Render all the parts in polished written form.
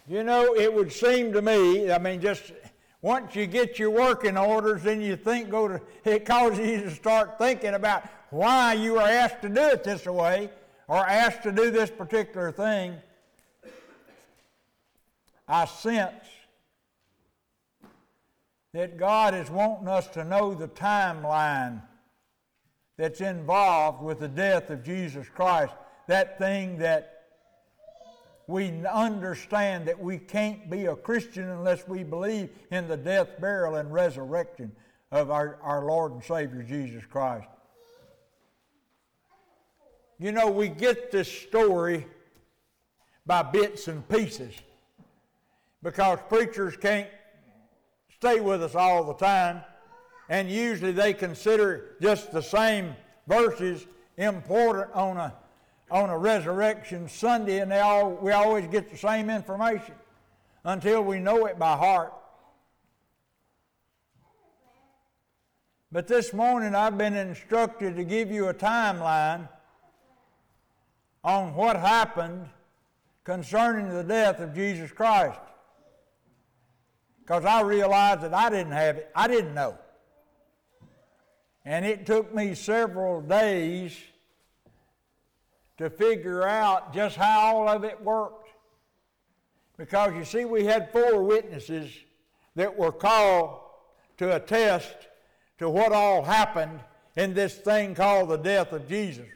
You know, it would seem to me, just once you get your working orders, then you think it causes you to start thinking about why you are asked to do it this way or asked to do this particular thing. I sense that God is wanting us to know the timeline that's involved with the death of Jesus Christ, that thing that we understand that we can't be a Christian unless we believe in the death, burial, and resurrection of our Lord and Savior Jesus Christ. You know, we get this story by bits and pieces because preachers can't stay with us all the time, and usually they consider just the same verses important on a Resurrection Sunday, and we always get the same information until we know it by heart. But this morning I've been instructed to give you a timeline on what happened concerning the death of Jesus Christ, because I realized that I didn't have it. I didn't know. And it took me several days to figure out just how all of it worked. Because you see, we had 4 witnesses that were called to attest to what all happened in this thing called the death of Jesus.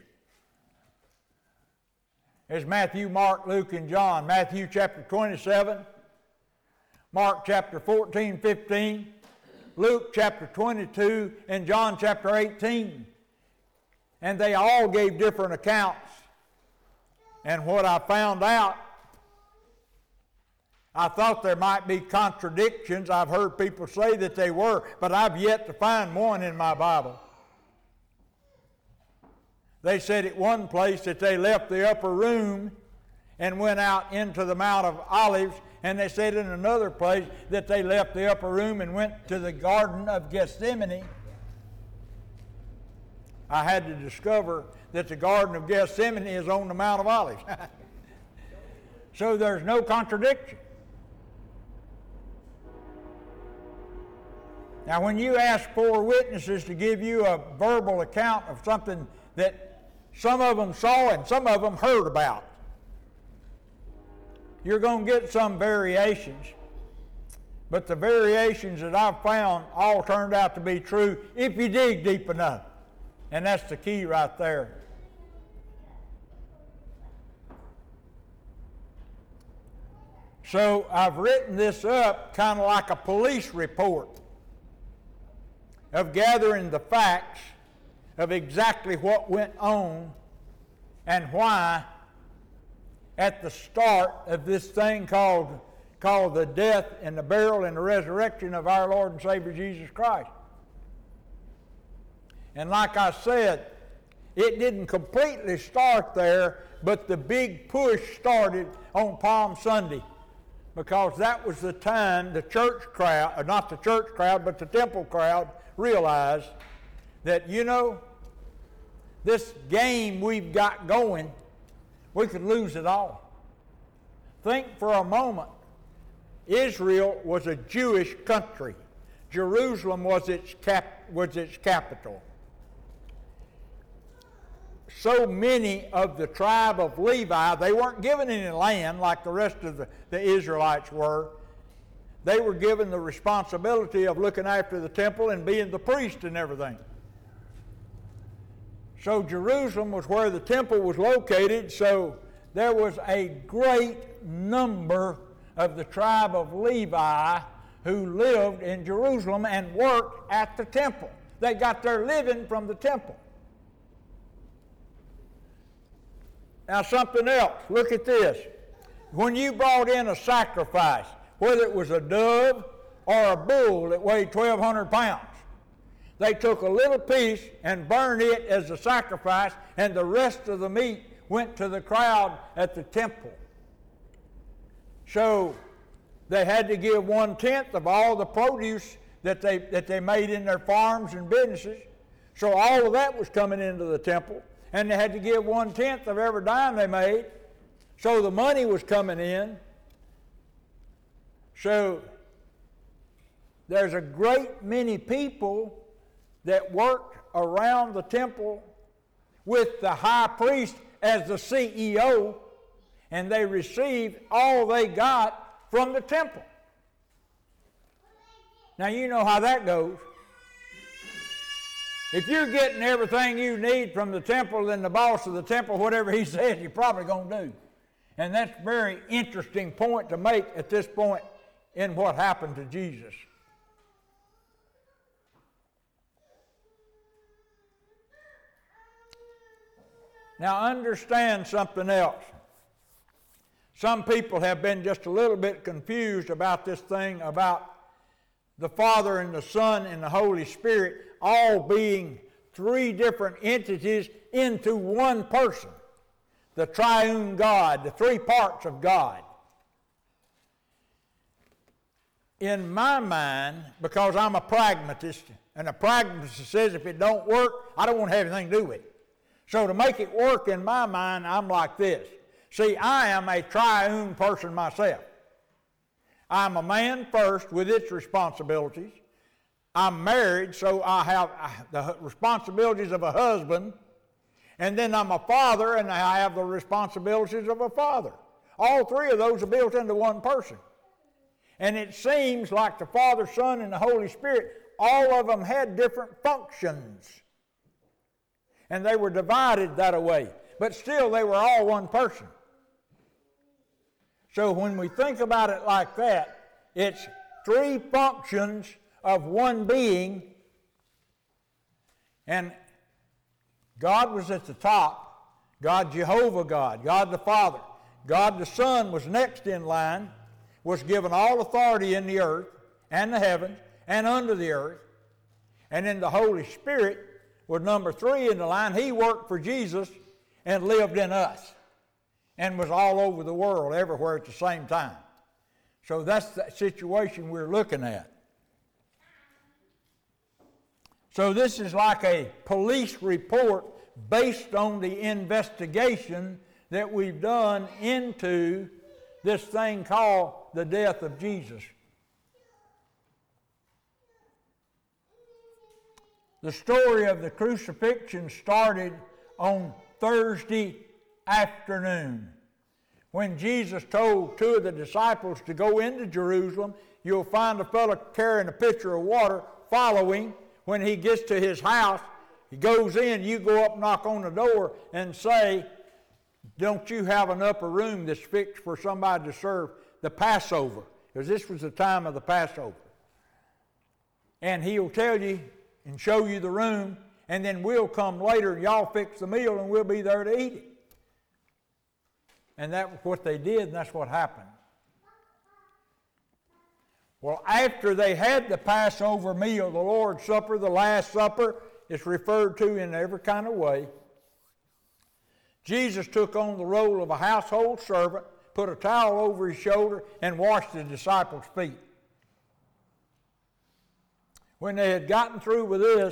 There's Matthew, Mark, Luke, and John. Matthew chapter 27, Mark chapter 14, 15, Luke chapter 22, and John chapter 18. And they all gave different accounts. And what I found out, I thought there might be contradictions. I've heard people say that they were, but I've yet to find one in my Bible. They said at one place that they left the upper room and went out into the Mount of Olives, and they said in another place that they left the upper room and went to the Garden of Gethsemane. I had to discover that the Garden of Gethsemane is on the Mount of Olives. So there's no contradiction. Now, when you ask 4 witnesses to give you a verbal account of something that some of them saw and some of them heard about, you're going to get some variations. But the variations that I've found all turned out to be true if you dig deep enough. And that's the key right there. So I've written this up kind of like a police report of gathering the facts of exactly what went on and why at the start of this thing called the death and the burial and the resurrection of our Lord and Savior Jesus Christ. And like I said, it didn't completely start there, but the big push started on Palm Sunday, because that was the time the church crowd, or not the church crowd, but the temple crowd realized that, you know, this game we've got going, we could lose it all. Think for a moment. Israel was a Jewish country. Jerusalem was its capital. So many of the tribe of Levi, they weren't given any land like the rest of the Israelites were. They were given the responsibility of looking after the temple and being the priest and everything. So Jerusalem was where the temple was located, so there was a great number of the tribe of Levi who lived in Jerusalem and worked at the temple. They got their living from the temple. Now something else, look at this. When you brought in a sacrifice, whether it was a dove or a bull that weighed 1,200 pounds, they took a little piece and burned it as a sacrifice, and the rest of the meat went to the crowd at the temple. So they had to give 1/10 of all the produce that they made in their farms and businesses. So all of that was coming into the temple, and they had to give 1/10 of every dime they made. So the money was coming in. So there's a great many people that worked around the temple with the high priest as the CEO, and they received all they got from the temple. Now you know how that goes. If you're getting everything you need from the temple, then the boss of the temple, whatever he says, you're probably going to do. And that's a very interesting point to make at this point in what happened to Jesus. Now understand something else. Some people have been just a little bit confused about this thing about the Father and the Son and the Holy Spirit all being three different entities into one person. The triune God, the three parts of God. In my mind, because I'm a pragmatist, and a pragmatist says if it don't work, I don't want to have anything to do with it. So to make it work in my mind, I'm like this. See, I am a triune person myself. I'm a man first with its responsibilities. I'm married, so I have the responsibilities of a husband. And then I'm a father, and I have the responsibilities of a father. All three of those are built into one person. And it seems like the Father, Son, and the Holy Spirit, all of them had different functions. And they were divided that way. But still, they were all one person. So when we think about it like that, it's three functions of one being. And God was at the top. God Jehovah God, God the Father. God the Son was next in line, was given all authority in the earth and the heavens and under the earth. And then the Holy Spirit was number 3 in the line. He worked for Jesus and lived in us and was all over the world, everywhere at the same time. So that's the situation we're looking at. So this is like a police report based on the investigation that we've done into this thing called the death of Jesus. The story of the crucifixion started on Thursday afternoon when Jesus told 2 of the disciples to go into Jerusalem. You'll find a fellow carrying a pitcher of water following. When he gets to his house, he goes in, you go up, knock on the door, and say, don't you have an upper room that's fixed for somebody to serve the Passover? Because this was the time of the Passover. And he'll tell you and show you the room, and then we'll come later and y'all fix the meal and we'll be there to eat it. And that's what they did, and that's what happened. Well, after they had the Passover meal, the Lord's Supper, the Last Supper, it's referred to in every kind of way. Jesus took on the role of a household servant, put a towel over his shoulder, and washed the disciples' feet. When they had gotten through with this,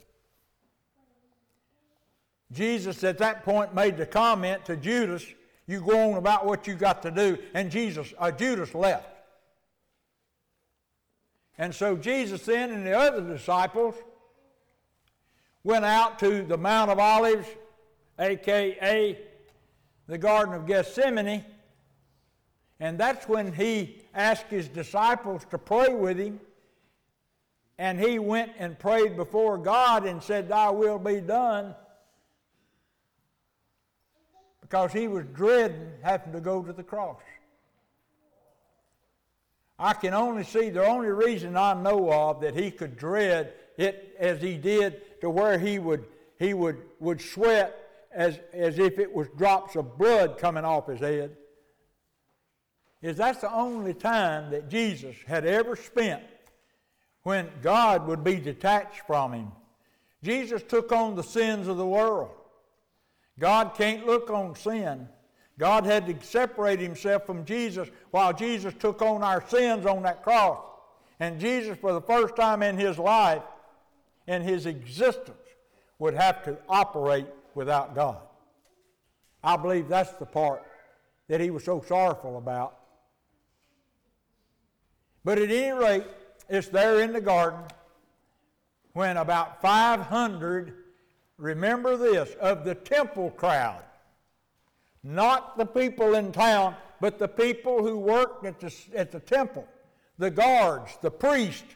Jesus at that point made the comment to Judas, you go on about what you got to do, and Judas left. And so Jesus then and the other disciples went out to the Mount of Olives, a.k.a. the Garden of Gethsemane, and that's when he asked his disciples to pray with him, and he went and prayed before God and said, thy will be done, because he was dreading having to go to the cross. I can only see the only reason I know of that he could dread it as he did to where he would sweat as if it was drops of blood coming off his head, is that's the only time that Jesus had ever spent when God would be detached from him. Jesus took on the sins of the world. God can't look on sin. God had to separate himself from Jesus while Jesus took on our sins on that cross. And Jesus, for the first time in his life, in his existence, would have to operate without God. I believe that's the part that he was so sorrowful about. But at any rate, it's there in the garden when about 500, remember this, of the temple crowd, not the people in town, but the people who worked at the temple, the guards, the priests,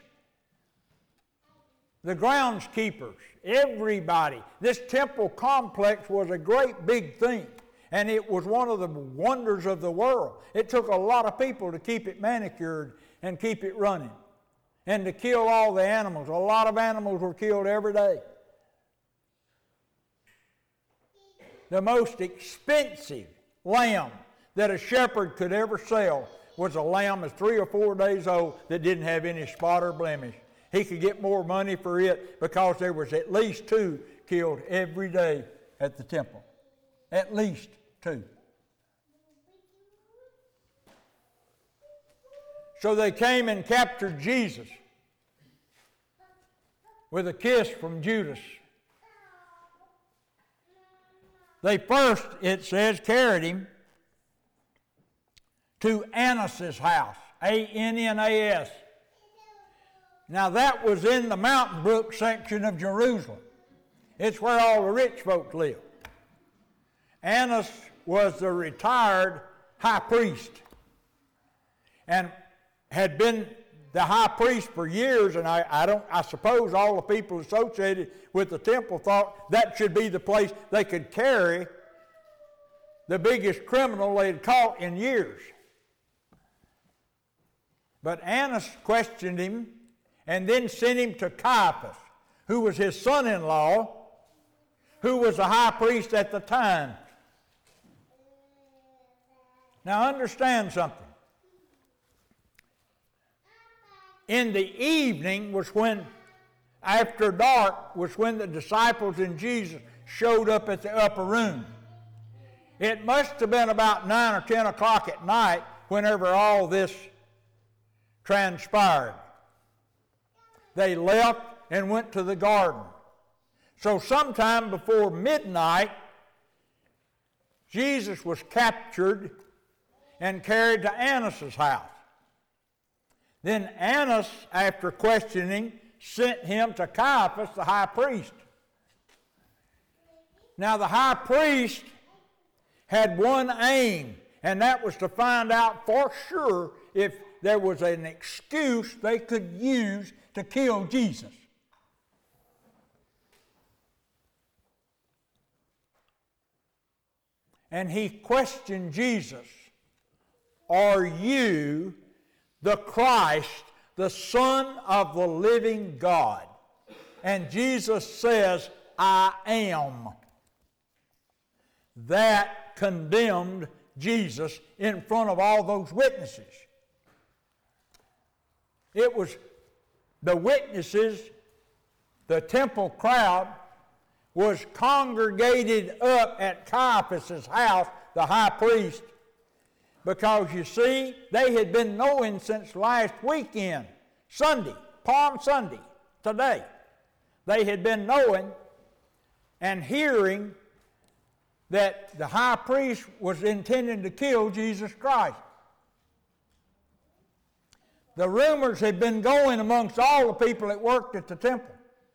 the groundskeepers, everybody. This temple complex was a great big thing, and it was one of the wonders of the world. It took a lot of people to keep it manicured and keep it running, and to kill all the animals. A lot of animals were killed every day. The most expensive lamb that a shepherd could ever sell was a lamb that's 3 or 4 days old that didn't have any spot or blemish. He could get more money for it because there was at least 2 killed every day at the temple. At least 2. So they came and captured Jesus with a kiss from Judas. They first, it says, carried him to Annas' house, Annas. Now that was in the Mountain Brook section of Jerusalem. It's where all the rich folks live. Annas was the retired high priest and had been the high priest for years, and I suppose all the people associated with the temple thought that should be the place they could carry the biggest criminal they had caught in years. But Annas questioned him and then sent him to Caiaphas, who was his son-in-law, who was the high priest at the time. Now understand something. In the evening was when, after dark, was when the disciples and Jesus showed up at the upper room. It must have been about 9 or 10 o'clock at night whenever all this transpired. They left and went to the garden. So sometime before midnight, Jesus was captured and carried to Annas' house. Then Annas, after questioning, sent him to Caiaphas, the high priest. Now the high priest had one aim, and that was to find out for sure if there was an excuse they could use to kill Jesus. And he questioned Jesus, "Are you the Christ, the Son of the living God?" And Jesus says, "I am." That condemned Jesus in front of all those witnesses. It was the witnesses, the temple crowd, was congregated up at Caiaphas' house, the high priest, because you see, they had been knowing since last weekend, Sunday, Palm Sunday, today. They had been knowing and hearing that the high priest was intending to kill Jesus Christ. The rumors had been going amongst all the people that worked at the temple.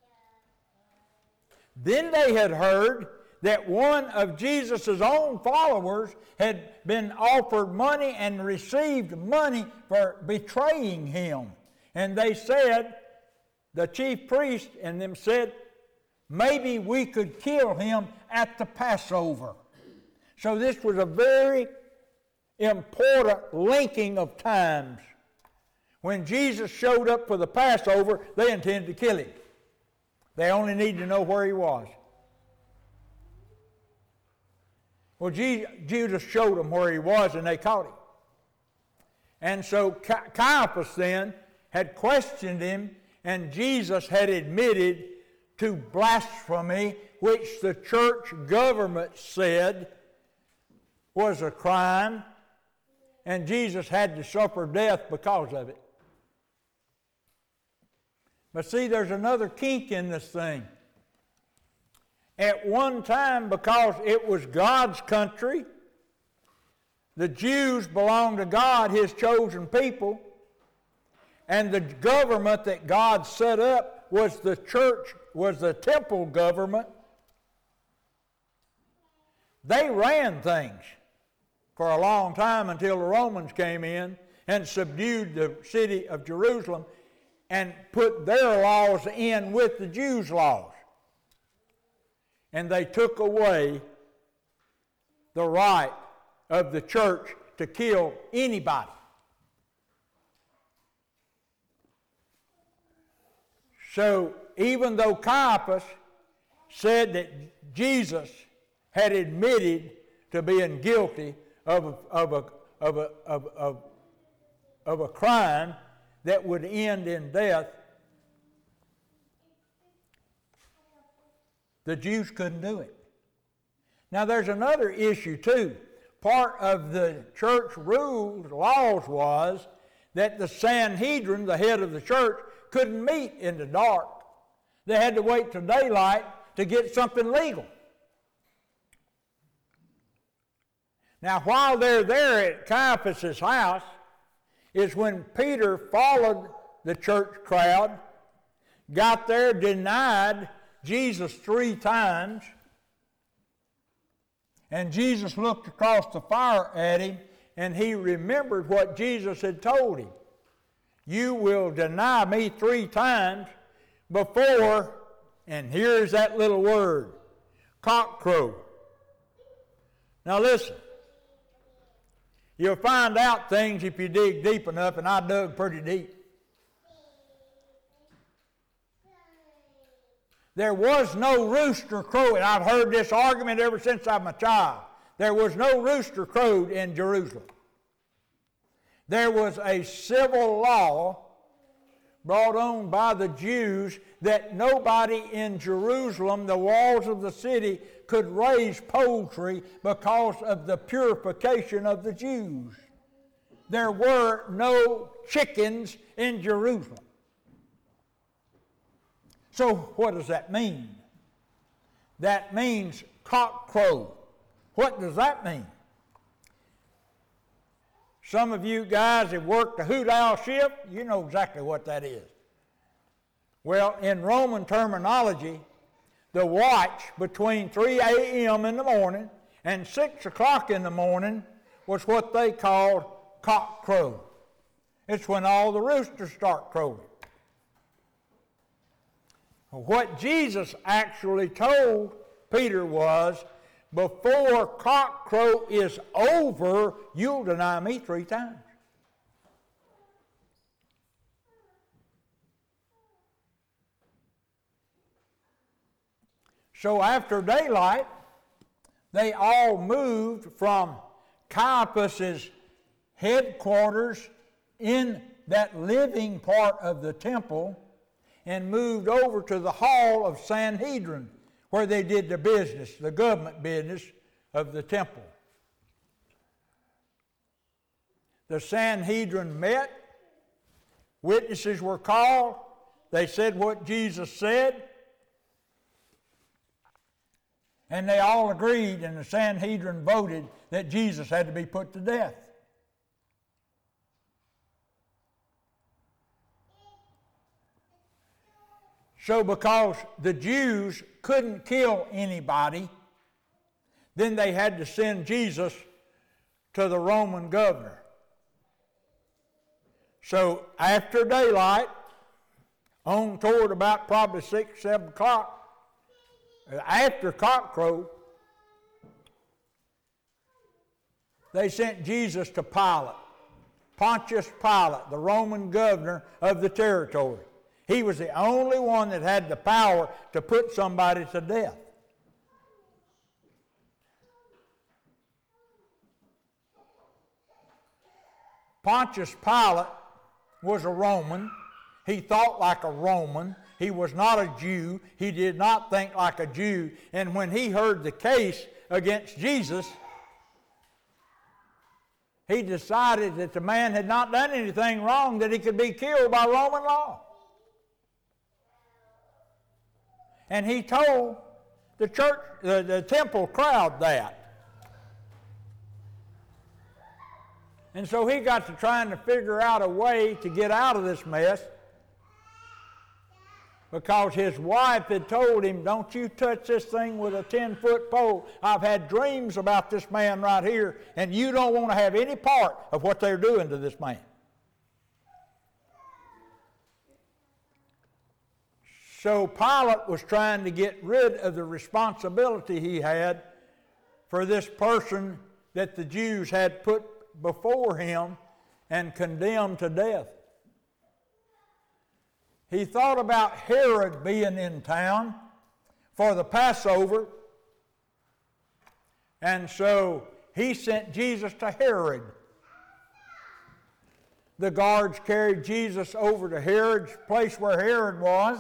Then they had heard that one of Jesus' own followers had been offered money and received money for betraying him. And they said, the chief priest and them said, maybe we could kill him at the Passover. So this was a very important linking of times. When Jesus showed up for the Passover, they intended to kill him. They only needed to know where he was. Well, Judas showed them where he was, and they caught him. And so Caiaphas then had questioned him, and Jesus had admitted to blasphemy, which the church government said was a crime, and Jesus had to suffer death because of it. But see, there's another kink in this thing. At one time, because it was God's country, the Jews belonged to God, His chosen people, And the government that God set up was the church, was the temple government. They ran things for a long time until the Romans came in and subdued the city of Jerusalem and put their laws in with the Jews' laws. And they took away the right of the church to kill anybody. So even though Caiaphas said that Jesus had admitted to being guilty of a crime that would end in death, the Jews couldn't do it. Now there's another issue too. Part of the church rules, laws was that the Sanhedrin, the head of the church, couldn't meet in the dark. They had to wait till daylight to get something legal. Now while they're there at Caiaphas' house is when Peter followed the church crowd, got there, denied Jesus 3 times, and Jesus looked across the fire at him, and he remembered what Jesus had told him. You will deny me 3 times before, and here's that little word, cock crow. Now listen, you'll find out things if you dig deep enough, and I dug pretty deep. There was no rooster crowing. I've heard this argument ever since I'm a child. There was no rooster crowed in Jerusalem. There was a civil law brought on by the Jews that nobody in Jerusalem, the walls of the city, could raise poultry because of the purification of the Jews. There were no chickens in Jerusalem. So what does that mean? That means cock crow. What does that mean? Some of you guys have worked the hoot owl shift, you know exactly what that is. Well, in Roman terminology, the watch between 3 a.m. in the morning and 6 o'clock in the morning was what they called cock crow. It's when all the roosters start crowing. What Jesus actually told Peter was, before cock crow is over, you'll deny me 3 times. So after daylight, they all moved from Caiaphas' headquarters in that living part of the temple and moved over to the hall of Sanhedrin, where they did the business, the government business of the temple. The Sanhedrin met, witnesses were called, they said what Jesus said, and they all agreed, and the Sanhedrin voted that Jesus had to be put to death. So because the Jews couldn't kill anybody, then they had to send Jesus to the Roman governor. So after daylight, on toward about probably 6, 7 o'clock, after cockcrow, they sent Jesus to Pilate, Pontius Pilate, the Roman governor of the territory. He was the only one that had the power to put somebody to death. Pontius Pilate was a Roman. He thought like a Roman. He was not a Jew. He did not think like a Jew. And when he heard the case against Jesus, he decided that the man had not done anything wrong, that he could be killed by Roman law. And he told the church, the temple crowd that. And so he got to trying to figure out a way to get out of this mess, because his wife had told him, don't you touch this thing with a 10-foot pole. I've had dreams about this man right here, and you don't want to have any part of what they're doing to this man. So Pilate was trying to get rid of the responsibility he had for this person that the Jews had put before him and condemned to death. He thought about Herod being in town for the Passover, and so he sent Jesus to Herod. The guards carried Jesus over to Herod's place where Herod was.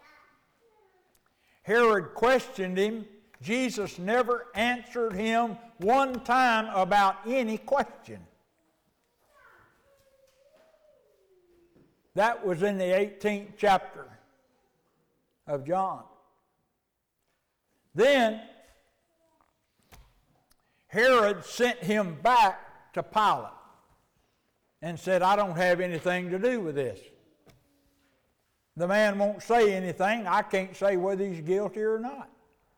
Herod questioned him. Jesus never answered him one time about any question. That was in the 18th chapter of John. Then Herod sent him back to Pilate and said, I don't have anything to do with this. The man won't say anything. I can't say whether he's guilty or not.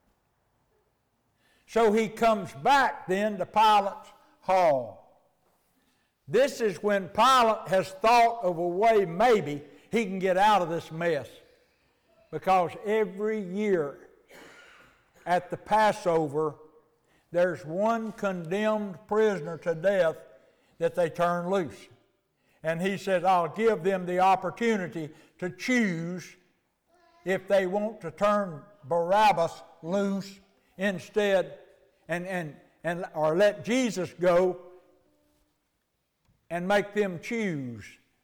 So he comes back then to Pilate's hall. This is when Pilate has thought of a way maybe he can get out of this mess. Because every year at the Passover, there's one condemned prisoner to death that they turn loose. And he says, I'll give them the opportunity to choose if they want to turn Barabbas loose instead or let Jesus go, and make them choose.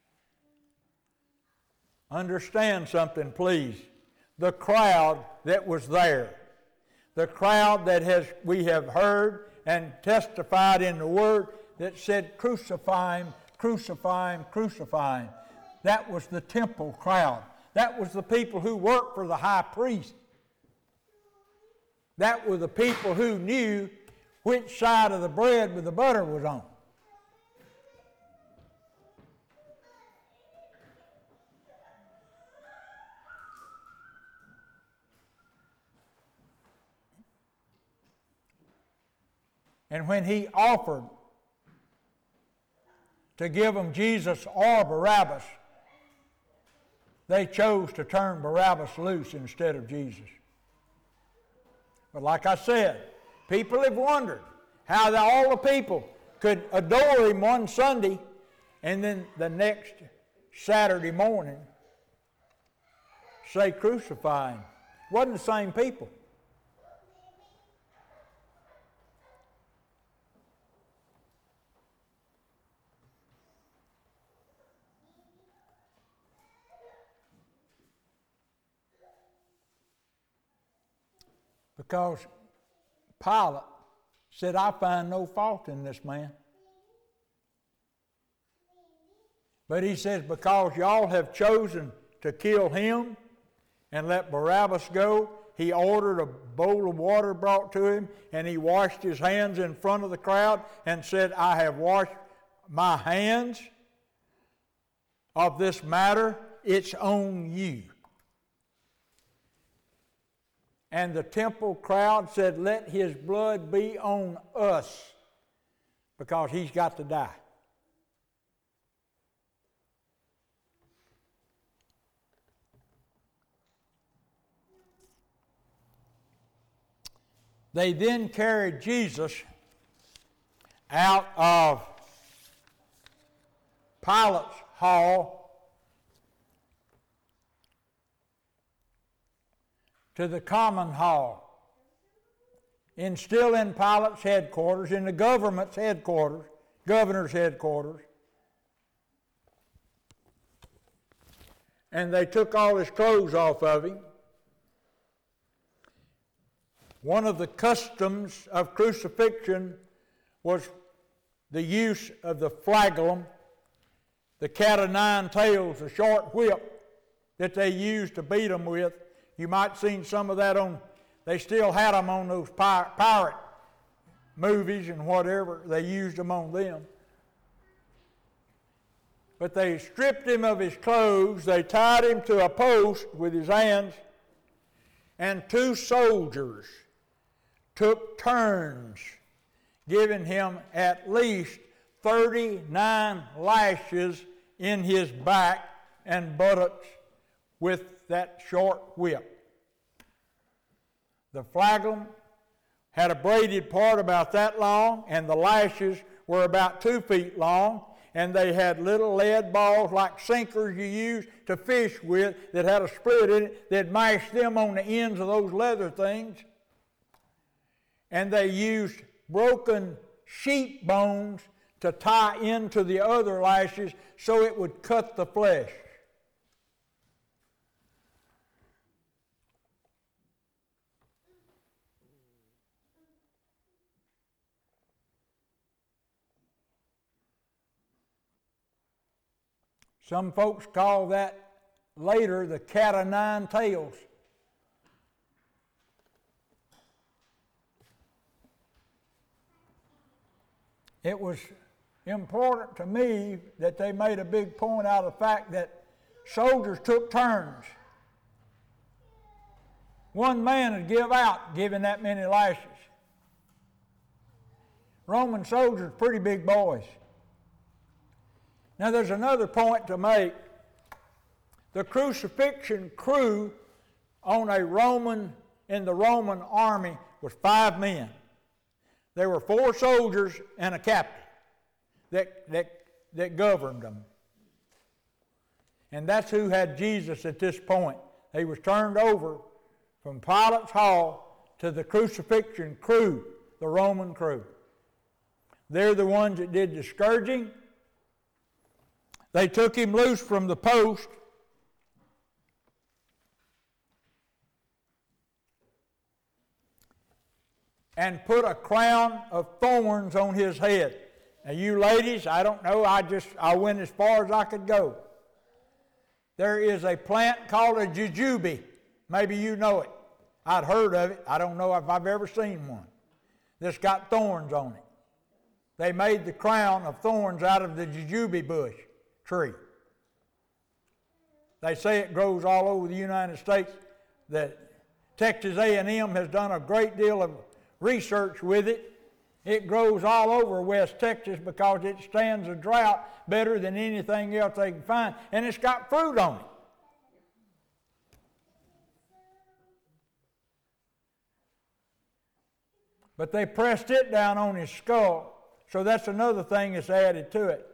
Understand something, please. The crowd that was there, the crowd that we have heard and testified in the Word that said, crucify him, crucify him, crucify him. That was the temple crowd. That was the people who worked for the high priest. That were the people who knew which side of the bread with the butter was on. And when he offered to give them Jesus or Barabbas, they chose to turn Barabbas loose instead of Jesus. But like I said, people have wondered how all the people could adore him one Sunday and then the next Saturday morning say crucify him. It wasn't the same people. Because Pilate said, I find no fault in this man. But he says, because y'all have chosen to kill him and let Barabbas go, he ordered a bowl of water brought to him, and he washed his hands in front of the crowd and said, I have washed my hands of this matter. It's on you. And the temple crowd said, let his blood be on us, because he's got to die. They then carried Jesus out of Pilate's hall to the common hall, and still in Pilate's headquarters, in the government's headquarters, governor's headquarters. And they took all his clothes off of him. One of the customs of crucifixion was the use of the flagellum, the cat o' nine tails, the short whip that they used to beat them with. You might have seen some of that they still had them on those pirate movies and whatever. They used them on them. But they stripped him of his clothes, they tied him to a post with his hands, and 2 soldiers took turns, giving him at least 39 lashes in his back and buttocks with that short whip. The flagellum had a braided part about that long, and the lashes were about 2 feet long, and they had little lead balls like sinkers you use to fish with that had a split in it. They'd mash them on the ends of those leather things. And they used broken sheep bones to tie into the other lashes so it would cut the flesh. Some folks call that later the cat o' nine tails. It was important to me that they made a big point out of the fact that soldiers took turns. One man would give out giving that many lashes. Roman soldiers, pretty big boys. Now there's another point to make. The crucifixion crew in the Roman army was 5 men. There were 4 soldiers and a captain that governed them. And that's who had Jesus at this point. He was turned over from Pilate's hall to the crucifixion crew, the Roman crew. They're the ones that did the scourging. They took him loose from the post and put a crown of thorns on his head. Now you ladies, I don't know, I went as far as I could go. There is a plant called a jujube. Maybe you know it. I'd heard of it. I don't know if I've ever seen one that's got thorns on it. They made the crown of thorns out of the jujube bush tree. They say it grows all over the United States. That Texas A&M has done a great deal of research with it. It grows all over West Texas because it stands a drought better than anything else they can find, and it's got fruit on it. But they pressed it down on his skull, so that's another thing that's added to it.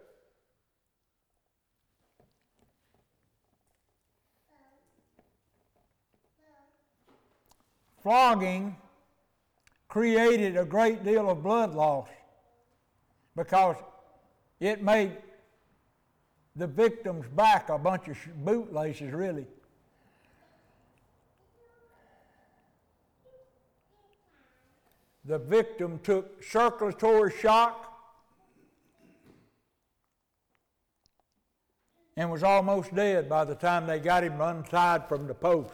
Flogging created a great deal of blood loss because it made the victim's back a bunch of bootlaces, really. The victim took circulatory shock and was almost dead by the time they got him untied from the post.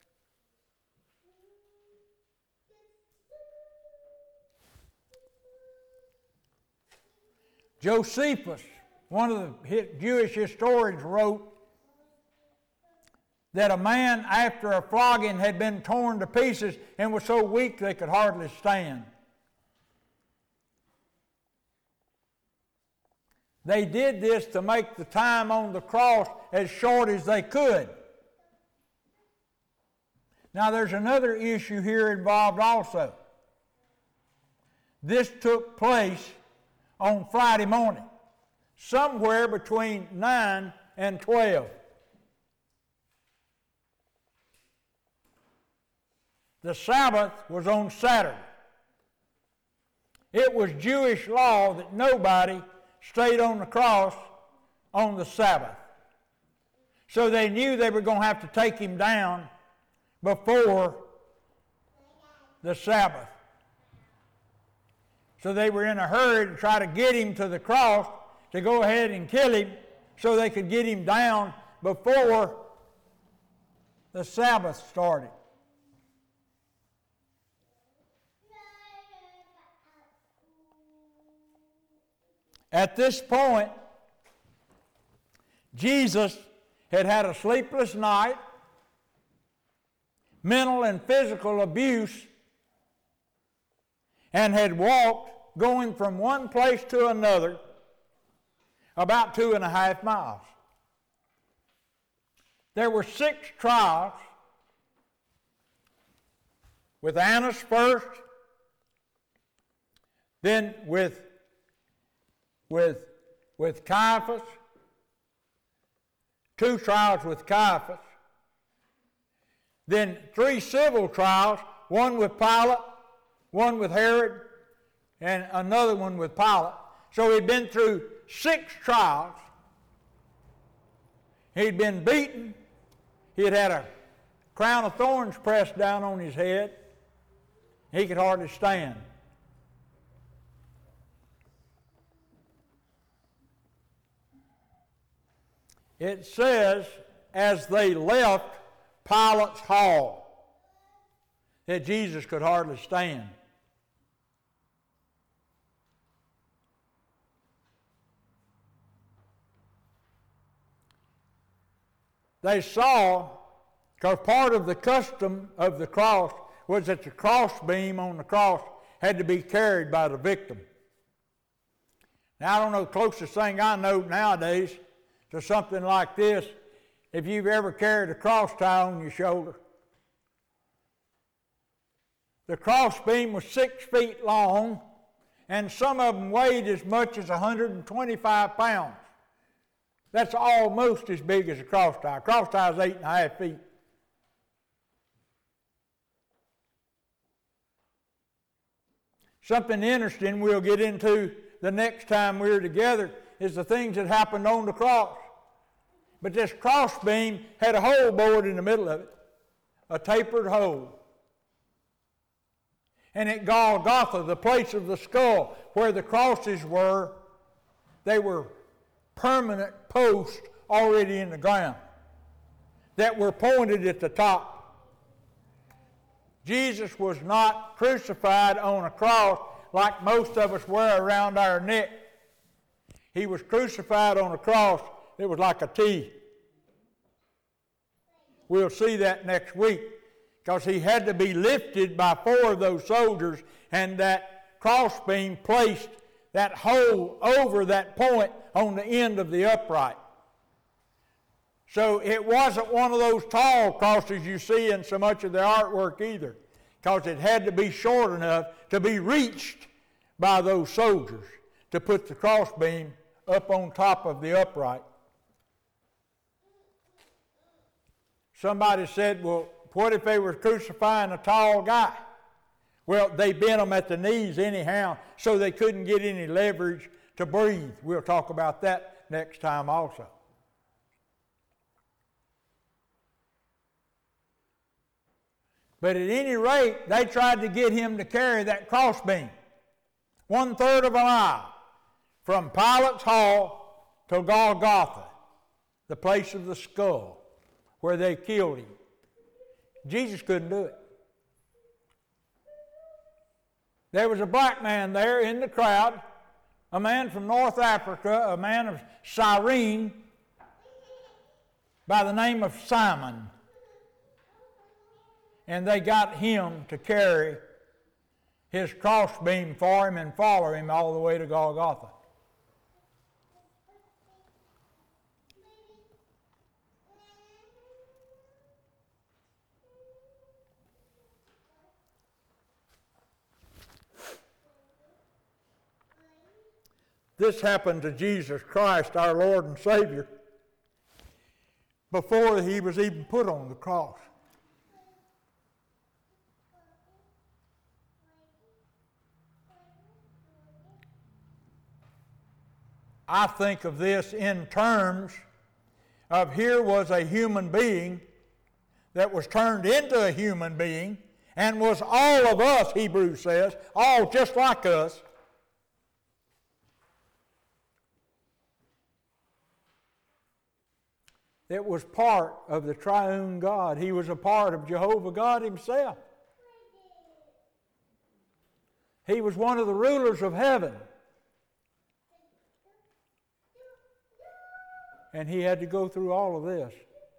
Josephus, one of the Jewish historians, wrote that a man after a flogging had been torn to pieces and was so weak they could hardly stand. They did this to make the time on the cross as short as they could. Now there's another issue here involved also. This took place on Friday morning, somewhere between 9 and 12. The Sabbath was on Saturday. It was Jewish law that nobody stayed on the cross on the Sabbath. So they knew they were going to have to take him down before the Sabbath. So they were in a hurry to try to get him to the cross to go ahead and kill him so they could get him down before the Sabbath started. At this point, Jesus had had a sleepless night, mental and physical abuse, and had walked, going from one place to another, about 2.5 miles. There were 6 trials, with Annas first, then with Caiaphas, 2 trials with Caiaphas, then 3 civil trials, one with Pilate, one with Herod, and another one with Pilate. So he'd been through 6 trials. He'd been beaten. He'd had a crown of thorns pressed down on his head. He could hardly stand. It says, as they left Pilate's hall, that Jesus could hardly stand. They saw, because part of the custom of the cross was that the crossbeam on the cross had to be carried by the victim. Now, I don't know, the closest thing I know nowadays to something like this, if you've ever carried a cross tie on your shoulder. The crossbeam was 6 feet long, and some of them weighed as much as 125 pounds. That's almost as big as a cross tie. A cross tie is 8.5 feet. Something interesting we'll get into the next time we're together is the things that happened on the cross. But this crossbeam had a hole bored in the middle of it, a tapered hole. And at Golgotha, the place of the skull where the crosses were, they were permanent posts already in the ground that were pointed at the top. Jesus was not crucified on a cross like most of us wear around our neck. He was crucified on a cross that was like a T. We'll see that next week, because he had to be lifted by 4 of those soldiers, and that crossbeam placed that hole over that point on the end of the upright. So it wasn't one of those tall crosses you see in so much of the artwork either, because it had to be short enough to be reached by those soldiers to put the crossbeam up on top of the upright. Somebody said, well, what if they were crucifying a tall guy? Well, they bent them at the knees anyhow, so they couldn't get any leverage to breathe. We'll talk about that next time also. But at any rate, they tried to get him to carry that crossbeam 1/3 of a mile from Pilate's hall to Golgotha, the place of the skull, where they killed him. Jesus couldn't do it. There was a black man there in the crowd, a man from North Africa, a man of Cyrene, by the name of Simon. And they got him to carry his crossbeam for him and follow him all the way to Golgotha. This happened to Jesus Christ, our Lord and Savior, before he was even put on the cross. I think of this in terms of here was a human being that was turned into a human being and was all of us, Hebrews says, all just like us. It was part of the triune God. He was a part of Jehovah God himself. He was one of the rulers of heaven. And he had to go through all of this.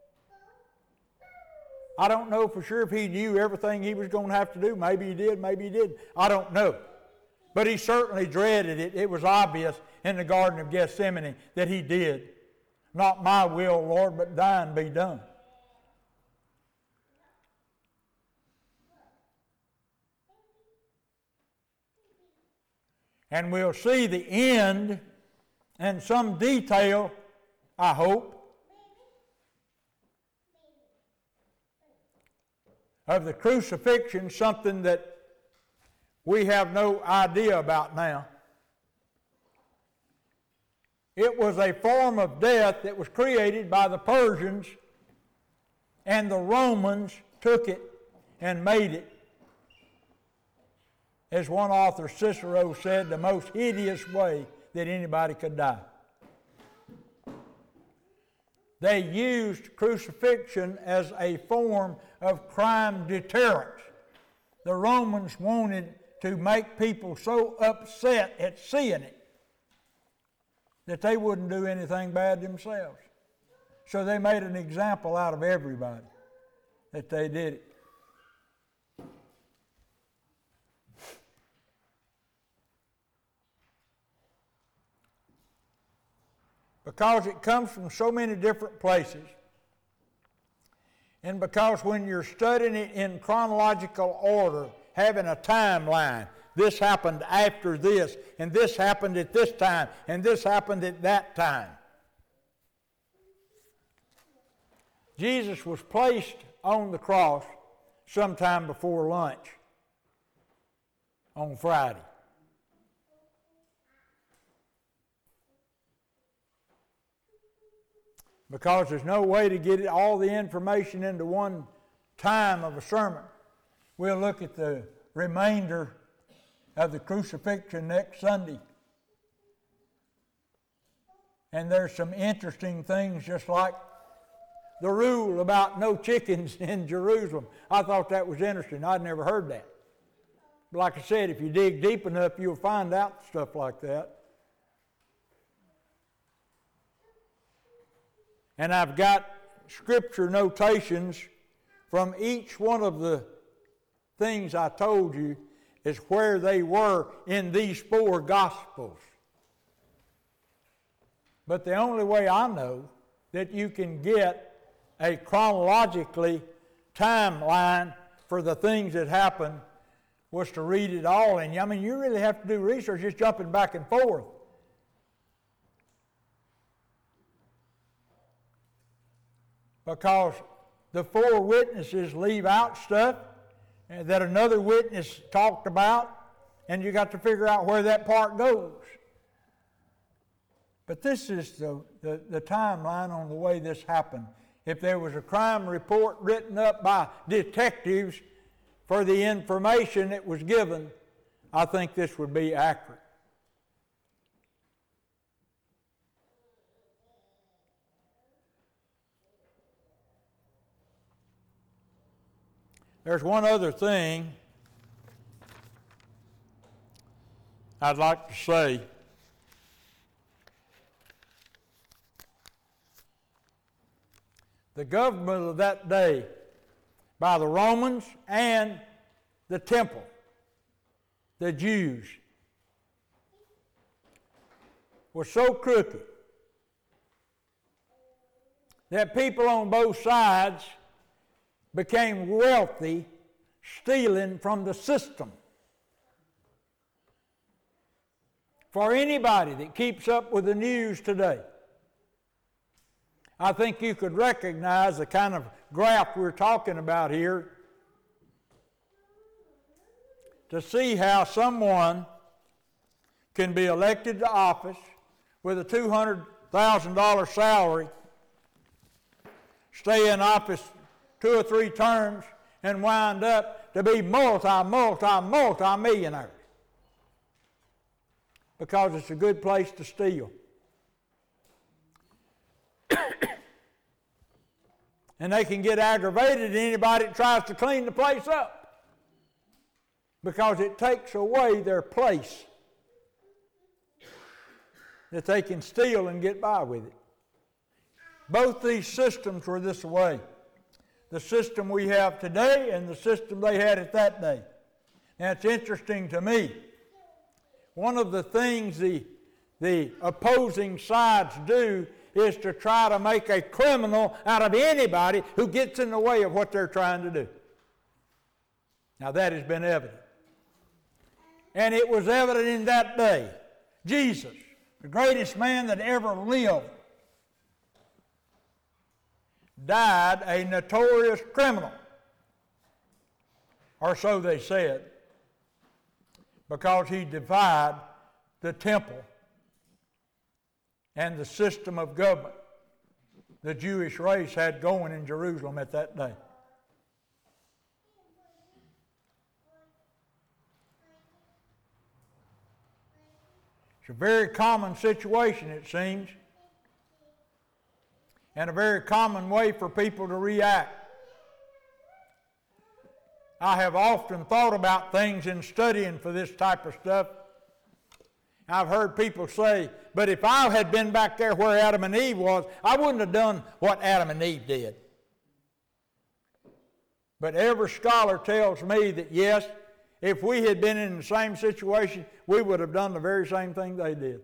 I don't know for sure if he knew everything he was going to have to do. Maybe he did, maybe he didn't. I don't know. But he certainly dreaded it. It was obvious in the Garden of Gethsemane that he did. Not my will, Lord, but thine be done. And we'll see the end and some detail, I hope, of the crucifixion, something that we have no idea about now. It was a form of death that was created by the Persians, and the Romans took it and made it, as one author, Cicero, said, the most hideous way that anybody could die. They used crucifixion as a form of crime deterrence. The Romans wanted to make people so upset at seeing it that they wouldn't do anything bad themselves. So they made an example out of everybody that they did it. Because it comes from so many different places, and because when you're studying it in chronological order, having a timeline, this happened after this, and this happened at this time, and this happened at that time. Jesus was placed on the cross sometime before lunch on Friday. Because there's no way to get all the information into one time of a sermon. We'll look at the remainder of the crucifixion next Sunday. And there's some interesting things, just like the rule about no chickens in Jerusalem. I thought that was interesting. I'd never heard that. But like I said, if you dig deep enough, you'll find out stuff like that. And I've got scripture notations from each one of the things I told you is where they were in these 4 Gospels. But the only way I know that you can get a chronologically timeline for the things that happened was to read it all. And I mean, you really have to do research just jumping back and forth. Because the 4 witnesses leave out stuff that another witness talked about, and you got to figure out where that part goes. But this is the timeline on the way this happened. If there was a crime report written up by detectives for the information that was given, I think this would be accurate. There's one other thing I'd like to say. The government of that day by the Romans and the temple, the Jews, was so crooked that people on both sides became wealthy stealing from the system. For anybody that keeps up with the news today, I think you could recognize the kind of graph we're talking about here to see how someone can be elected to office with a $200,000 salary, stay in office 2 or 3 terms, and wind up to be multi-millionaires. Because it's a good place to steal. And they can get aggravated at anybody that tries to clean the place up. Because it takes away their place that they can steal and get by with it. Both these systems were this way. The system we have today and the system they had at that day. Now it's interesting to me. One of the things the opposing sides do is to try to make a criminal out of anybody who gets in the way of what they're trying to do. Now that has been evident. And it was evident in that day. Jesus, the greatest man that ever lived, died a notorious criminal, or so they said, because he defied the temple and the system of government the Jewish race had going in Jerusalem at that day. It's a very common situation, it seems, and a very common way for people to react. I have often thought about things in studying for this type of stuff. I've heard people say, but if I had been back there where Adam and Eve was, I wouldn't have done what Adam and Eve did. But every scholar tells me that yes, if we had been in the same situation, we would have done the very same thing they did.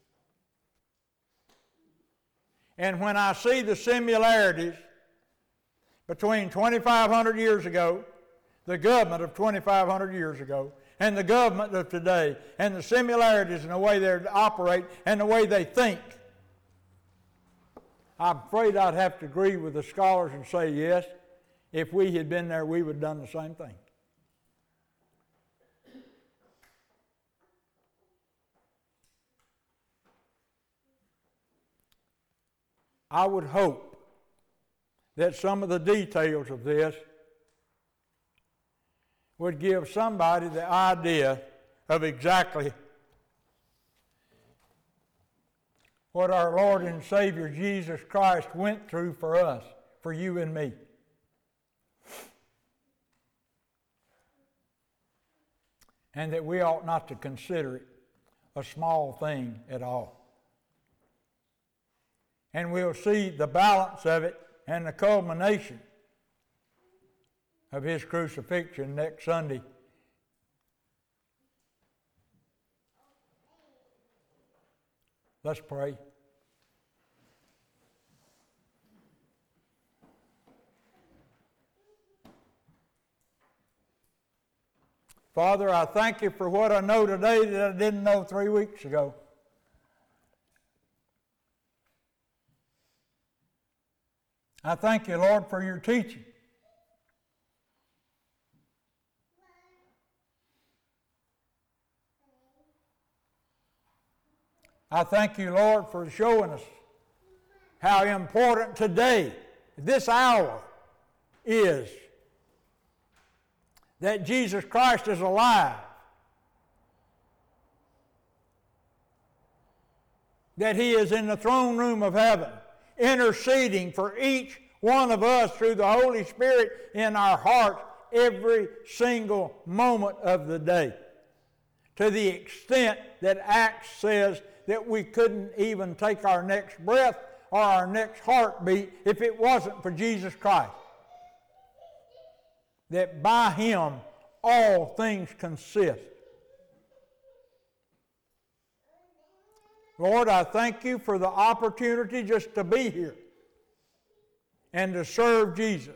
And when I see the similarities between 2,500 years ago, the government of 2,500 years ago, and the government of today, and the similarities in the way they operate and the way they think, I'm afraid I'd have to agree with the scholars and say, yes, if we had been there, we would have done the same thing. I would hope that some of the details of this would give somebody the idea of exactly what our Lord and Savior Jesus Christ went through for us, for you and me. And that we ought not to consider it a small thing at all. And we'll see the balance of it and the culmination of his crucifixion next Sunday. Let's pray. Father, I thank you for what I know today that I didn't know 3 weeks ago. I thank you, Lord, for your teaching. I thank you, Lord, for showing us how important today, this hour, is that Jesus Christ is alive, that he is in the throne room of heaven, interceding for each one of us through the Holy Spirit in our hearts every single moment of the day, to the extent that Acts says that we couldn't even take our next breath or our next heartbeat if it wasn't for Jesus Christ. That by him all things consist. Lord, I thank you for the opportunity just to be here and to serve Jesus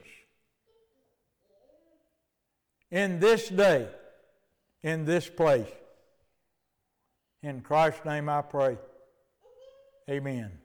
in this day, in this place. In Christ's name I pray. Amen.